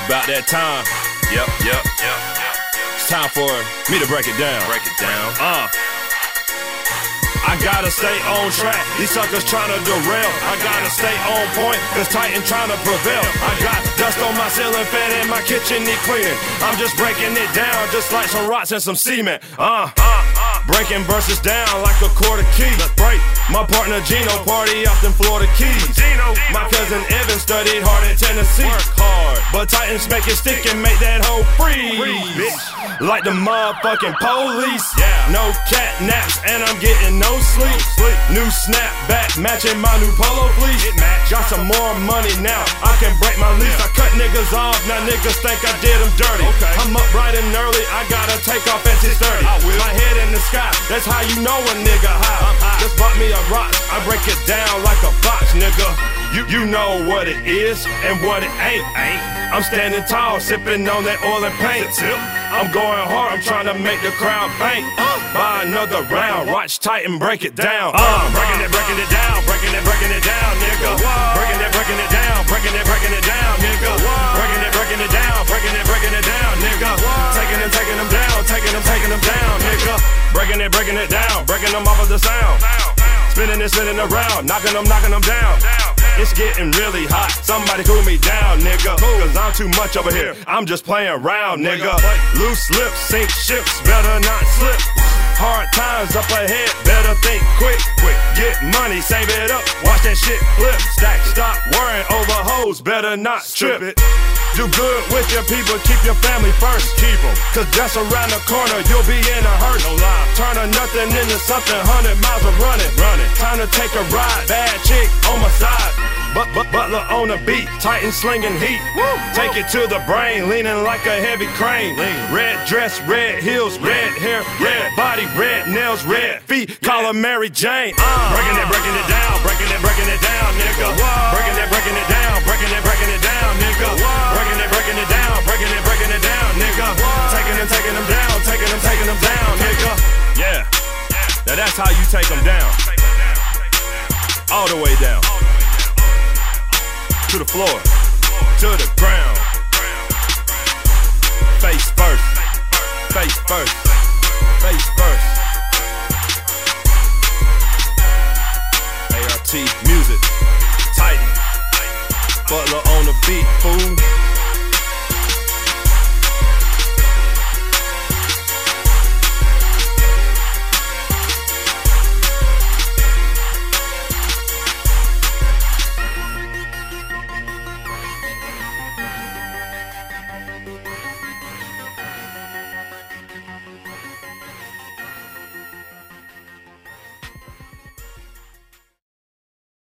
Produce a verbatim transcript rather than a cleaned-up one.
About that time. Yep, yep, yep. It's time for me to break it down. Break it down. Uh. I gotta stay on track. These suckers tryna derail. I gotta stay on point, cause Titan tryna prevail. I got dust on my ceiling fan and my kitchen need cleaning. I'm just breaking it down, just like some rocks and some cement. Uh, uh, uh. Breaking verses down like a quarter key. Let's break. My partner Gino party out in Florida Keys. Gino. My cousin Evan studied hard in Tennessee. Work hard, but Titans make it stick and make that hoe freeze. Freeze. Like the motherfucking police. Yeah. No cat naps and I'm getting no sleep. sleep. New snapback matching my new polo fleece. Got some more money now, I can break my lease. Yeah. I cut niggas off, now niggas think I did them dirty. Okay. I'm up bright and early, I gotta take off at six thirty. My head in the sky, that's how you know a nigga high. high. Just bought me a rock, I break it down like a box, nigga. You, you know what it is and what it ain't. ain't. I'm standing tall, sipping on that oil and paint. I'm going hard, I'm trying to make the crowd faint. Uh, Buy another round, watch Titan break it down. Uh, breaking it, breaking it down, breaking it, breaking it down, nigga. Breaking it, breaking it down, breaking it, breaking it down, nigga. Breaking it, breaking it down, breaking it, breaking it down, nigga. Taking them, taking them down, taking them, taking them down, nigga. Breaking it, breaking it down, breaking them off of the sound. Spinning and spinning around, knocking them, knocking them down. It's getting really hot, somebody cool me down, nigga. Cause I'm too much over here, I'm just playing around, nigga. Loose lips, sink ships, better not slip. Hard times up ahead, better think quick. Quick, get money, save it up, watch that shit flip. Stack, stop worrying over hoes, better not trip it. Do good with your people, keep your family first. Keep them, cause just around the corner, you'll be in a hearse. No lie. Turn a nothing into something, hundred miles of running. Running. Time to take a ride, bad chick on my side. But, but Butler on the beat, Titan slinging heat. Woo, take woo. It to the brain, leaning like a heavy crane. Lean. Red dress, red heels, red hair, red body, red nails, red feet. Yeah. Call her Mary Jane. Uh, breaking it, breaking it down, breaking it, breaking it down, nigga. Whoa. Breaking it, breaking it down, breaking it, breaking it down, nigga. Whoa. Breaking it, breaking it down, breaking it, breaking it down, nigga. Whoa. Taking them, taking them down, taking them, taking them down, nigga. Yeah. Now that's how you take them down. All the way down. To the floor, to the ground. Face first, face first, face first. A R T music, Titan. Butler on the beat, fool.